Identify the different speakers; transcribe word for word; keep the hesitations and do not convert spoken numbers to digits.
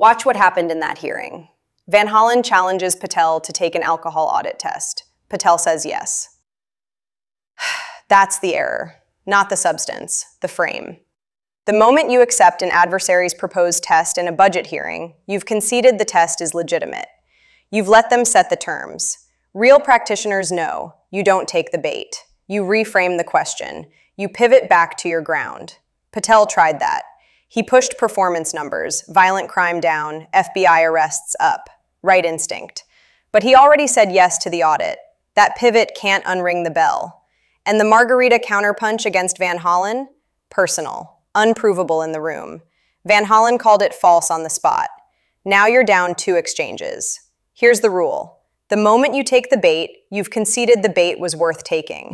Speaker 1: Watch what happened in that hearing. Van Hollen challenges Patel to take an alcohol audit test. Patel says yes. That's the error, not the substance, the frame. The moment you accept an adversary's proposed test in a budget hearing, you've conceded the test is legitimate. You've let them set the terms. Real practitioners know you don't take the bait. You reframe the question. You pivot back to your ground. Patel tried that. He pushed performance numbers, violent crime down, F B I arrests up. Right instinct. But he already said yes to the audit. That pivot can't unring the bell. And the margarita counterpunch against Van Hollen? Personal. Unprovable in the room. Van Hollen called it false on the spot. Now you're down two exchanges. Here's the rule. The moment you take the bait, you've conceded the bait was worth taking.